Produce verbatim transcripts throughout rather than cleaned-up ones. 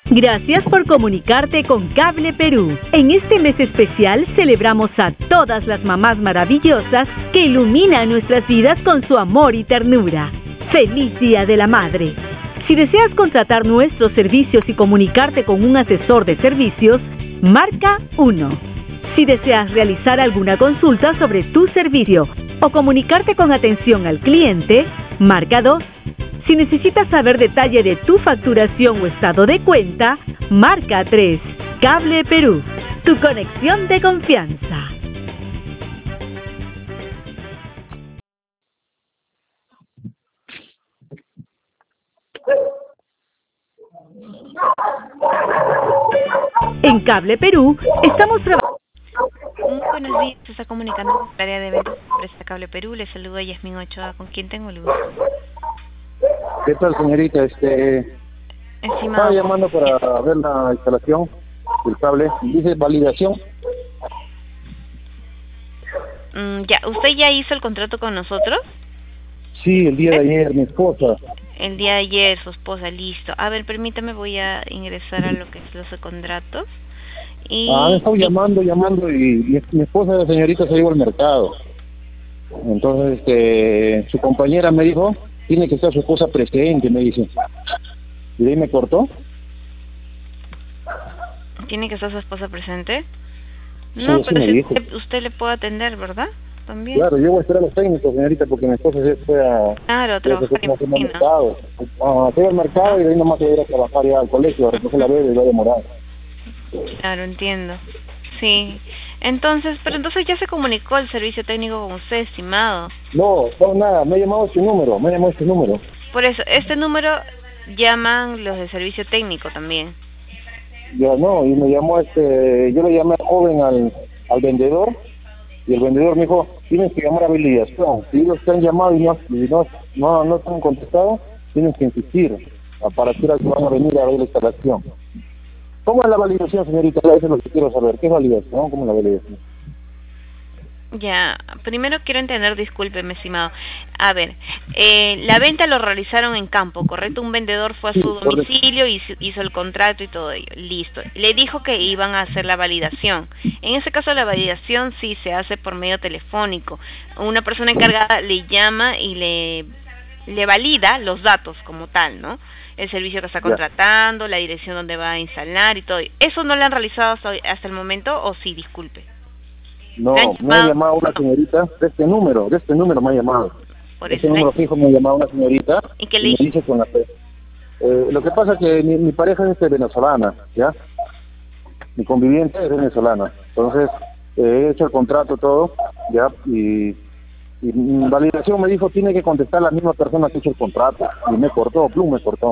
Gracias por comunicarte con Cable Perú. En este mes especial celebramos a todas las mamás maravillosas que iluminan nuestras vidas con su amor y ternura. ¡Feliz Día de la Madre! Si deseas contratar nuestros servicios y comunicarte con un asesor de servicios, marca uno. Si deseas realizar alguna consulta sobre tu servicio o comunicarte con atención al cliente, marca dos. Si necesitas saber detalle de tu facturación o estado de cuenta, marca tres. Cable Perú, tu conexión de confianza. En Cable Perú estamos trabajando. Muy buenos días, se está comunicando con el área de ventas de Empresa Cable Perú. Les saluda Yasmin Ochoa, con quien tengo el gusto. ¿Qué tal, señorita? Este, Estimado, estaba llamando para ver la instalación del cable. Dice validación. mm, ya, ¿usted ya hizo el contrato con nosotros? Sí, el día de ayer, mi esposa. El día de ayer, su esposa, listo. A ver, permítame, voy a ingresar a lo que es los contratos. Y... Ah, he estado llamando, llamando y, y mi esposa, la señorita, se iba al mercado. Entonces, este, su compañera me dijo, tiene que estar su esposa presente, me dice. Y de ahí me cortó. ¿Tiene que estar su esposa presente? Sí, No, así pero me si dijo. usted, usted le puede atender, ¿verdad? También. Claro, yo voy a esperar a los técnicos, señorita, porque mi esposa se fue a... Claro, se fue trabajar en como al oficina. mercado. Ah, se iba al mercado y de ahí nomás se iba a ir a trabajar ya al colegio, a recoger la bebé y va a demorar. Claro, entiendo. Sí. Entonces, pero entonces ya se comunicó el servicio técnico con usted, estimado. No, no, nada, me ha llamado este número, me ha llamado este número. Por eso, este número llaman los de servicio técnico también. Ya no, y me llamó este, yo le llamé al joven al, al vendedor, y el vendedor me dijo, tienes que llamar a validación. Si ellos te han llamado y no, y no, no, no te han contestado, tienes que insistir, a- para que van a venir a ver la instalación. ¿Cómo es la validación, señorita? Eso es lo que quiero saber. ¿Qué es validación? ¿Cómo es la validación? Ya, primero quiero entender, discúlpeme, estimado. A ver, eh, la venta lo realizaron en campo, ¿correcto? Un vendedor fue a Sí, su correcto. domicilio y hizo, hizo el contrato y todo ello. Listo. Le dijo que iban a hacer la validación. En ese caso, la validación sí se hace por medio telefónico. Una persona encargada le llama y le, le valida los datos como tal, ¿no? El servicio que está Ya. contratando, la dirección donde va a instalar y todo. ¿Eso no le han realizado hasta, hoy- hasta el momento o sí? Disculpe. No, ¿Le han me ha llamado? llamado una señorita de este número, de este número me ha llamado. Por De este eso, ¿le- número fijo me ha llamado una señorita ¿y qué y le me dijo? dice con la... Eh, lo que pasa es que mi, mi pareja es este, venezolana, ¿ya? Mi conviviente es venezolana. Entonces, eh, he hecho el contrato, todo, ¿ya? Y, y mi validación me dijo, tiene que contestar la misma persona que ha hecho el contrato. Y me cortó, plum, me cortó.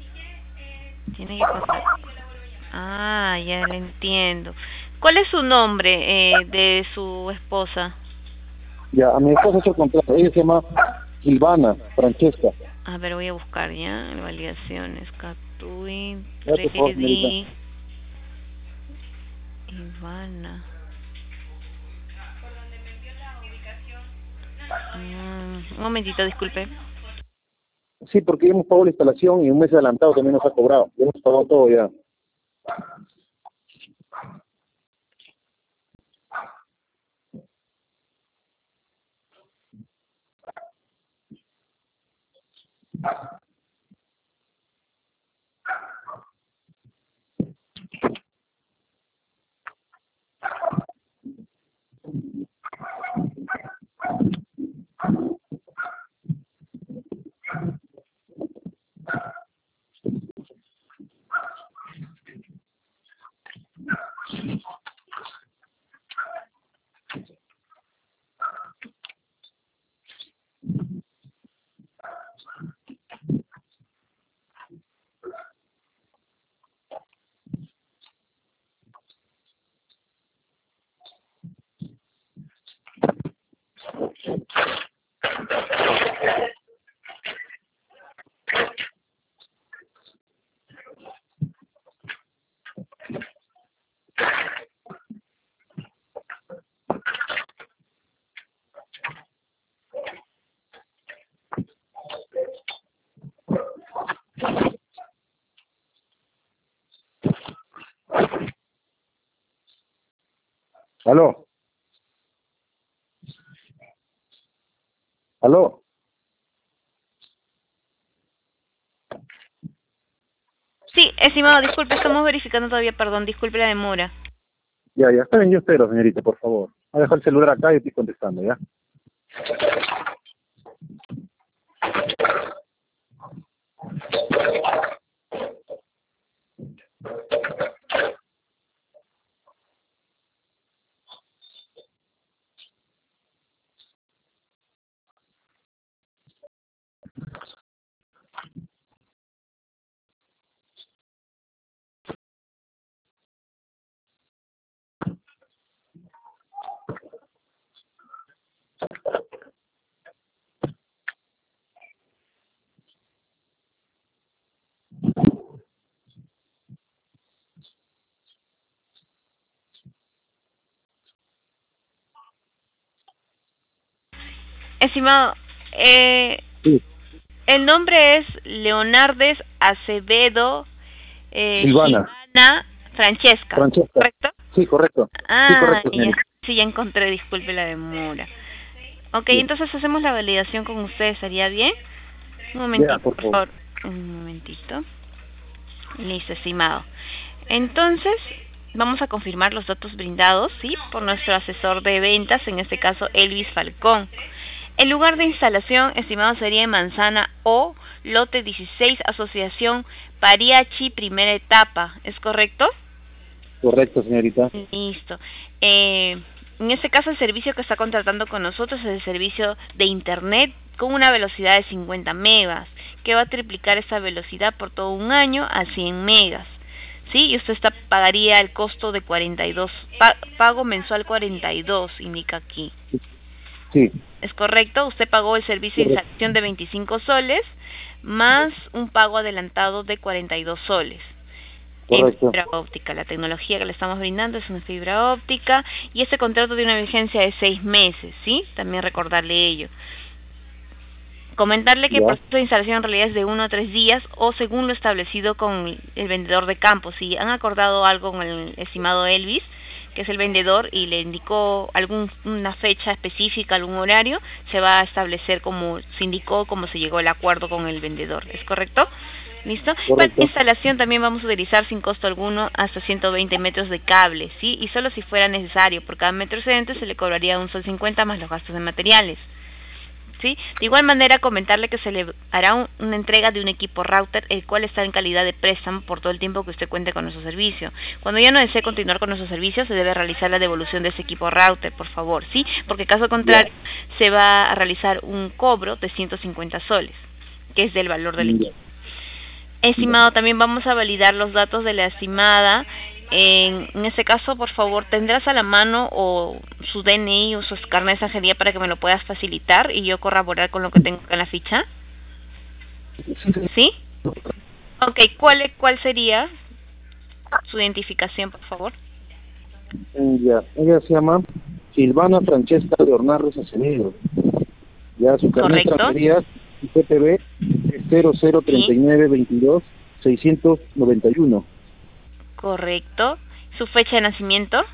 Tiene que contar. Ah, ya le entiendo. ¿Cuál es su nombre eh, de su esposa? Ya, a mi esposa ha hecho el contrato. Ella se llama Silvana Francesca. A ver, voy a buscar ya. Validaciones. Catui, Ya, por favor, señorita. Freddy, Ivana. Mm, un momentito, disculpe. Sí, porque ya hemos pagado la instalación y un mes adelantado también nos ha cobrado. Ya hemos pagado todo ya. ¿Aló? ¿Aló? Sí, estimado, disculpe, estamos verificando todavía, perdón, disculpe la demora. Ya, ya, está bien, yo espero, señorita, por favor. Voy a dejar el celular acá y estoy contestando, ¿ya? Estimado, eh, Sí, el nombre es Leonardes Acevedo eh, Silvana. Gilvana Francesca, Francesca. ¿correcto? Sí, correcto. Sí, Ah, correcto, ya, señorita. sí, ya encontré, disculpe la demora. Ok, Sí. entonces hacemos la validación con ustedes, ¿estaría bien? Un Ya, momentito, por por favor. favor. Un momentito. Listo, estimado. Entonces, vamos a confirmar los datos brindados, ¿sí? Por nuestro asesor de ventas, en este caso Elvis Falcón. El lugar de instalación, estimado, sería en Manzana O, lote dieciséis, asociación Pariachi, primera etapa, ¿es correcto? Correcto, señorita. Listo. Eh, en este caso, el servicio que está contratando con nosotros es el servicio de Internet con una velocidad de cincuenta megas, que va a triplicar esa velocidad por todo un año a cien megas. ¿Sí? Y usted está, pagaría el costo de cuarenta y dos, pa, pago mensual cuarenta y dos, indica aquí. Sí. ¿Es correcto? Usted pagó el servicio de instalación de veinticinco soles, más un pago adelantado de cuarenta y dos soles. Correcto. En fibra óptica, la tecnología que le estamos brindando es una fibra óptica y este contrato tiene una vigencia de seis meses, ¿sí? También recordarle ello. Comentarle que el proceso de instalación en realidad es de uno a tres días o según lo establecido con el vendedor de campo. Si han acordado algo con el estimado Elvis, que es el vendedor, y le indicó alguna fecha específica, algún horario, se va a establecer como se indicó, como se llegó al acuerdo con el vendedor. ¿Es correcto? ¿Listo? Para la instalación también vamos a utilizar sin costo alguno hasta ciento veinte metros de cable, ¿sí? Y solo si fuera necesario. Por cada metro excedente se le cobraría un sol cincuenta más los gastos de materiales, ¿sí? De igual manera, comentarle que se le hará un, una entrega de un equipo router, el cual está en calidad de préstamo por todo el tiempo que usted cuente con nuestro servicio. Cuando ya no desee continuar con nuestro servicio, se debe realizar la devolución de ese equipo router, por favor, ¿sí? Porque caso contrario, yeah. se va a realizar un cobro de ciento cincuenta soles, que es del valor del equipo. Estimado, también vamos a validar los datos de la estimada. En, en este caso, por favor, ¿tendrás a la mano o su D N I o su carnet de extranjería para que me lo puedas facilitar y yo corroborar con lo que tengo en la ficha? ¿Sí? Ok, ¿cuál, cuál sería su identificación, por favor? Ya, ella se llama Silvana Francesca Leonardes Acevedo. Ya, su carnet de extranjería, su P T B es cero cero treinta y nueve veintidós seiscientos noventa y uno. Correcto. ¿Su fecha de nacimiento?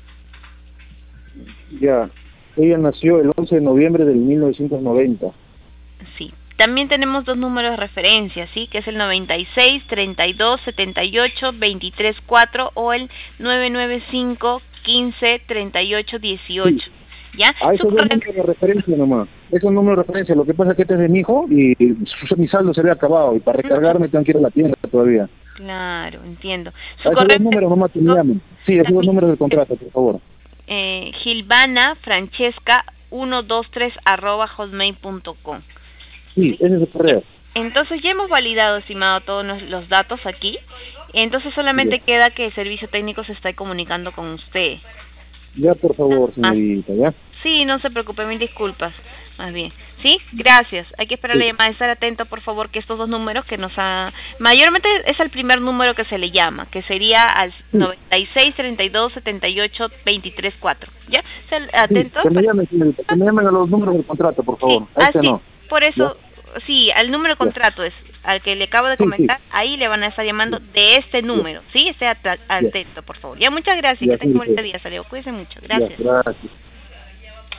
Ya, ella nació el once de noviembre del mil novecientos noventa. Sí. También tenemos dos números de referencia, ¿sí? Que es el noventa y seis, treinta y dos, setenta y ocho, veintitrés, cuatro o el nueve nueve cinco, quince, treinta y ocho, dieciocho. Sí. ¿Ya? Ah, esos dos números de referencia nomás. Esos números de referencia. Lo que pasa es que este es de mi hijo y mi saldo se había acabado y para recargarme tengo que ir a la tienda todavía. Claro, entiendo. Su esos dos números nomás que me llamen. Sí, esos dos números del contrato, por favor. Eh, Gilvana Francesca ciento veintitrés arroba hotmail punto com. Sí, ese es el correo. Entonces ya hemos validado, estimado, todos los datos aquí. Entonces solamente sí. queda que el servicio técnico se esté comunicando con usted. Ya, por favor, señorita, ¿ya? Sí, no se preocupe, mil disculpas, más bien. ¿Sí? Gracias. Hay que esperar sí. la llamada. Estar atento, por favor, que estos dos números que nos ha... Mayormente es el primer número que se le llama, que sería al sí. noventa y seis, treinta y dos, setenta y ocho, veintitrés, cuatro. ¿Ya? ¿Atento? Sí, que me llamen, señorita, que me llamen a los números del contrato, por favor. Sí. A este ah, sí. no. Por eso, ¿ya? Sí, al número de contrato es al que le acabo de comentar, sí, sí. ahí le van a estar llamando de este número, ¿sí? Esté atento, por favor. Ya, muchas gracias, ya, que tenga un buen día, Saleo. Cuídense mucho, gracias. Ya, gracias.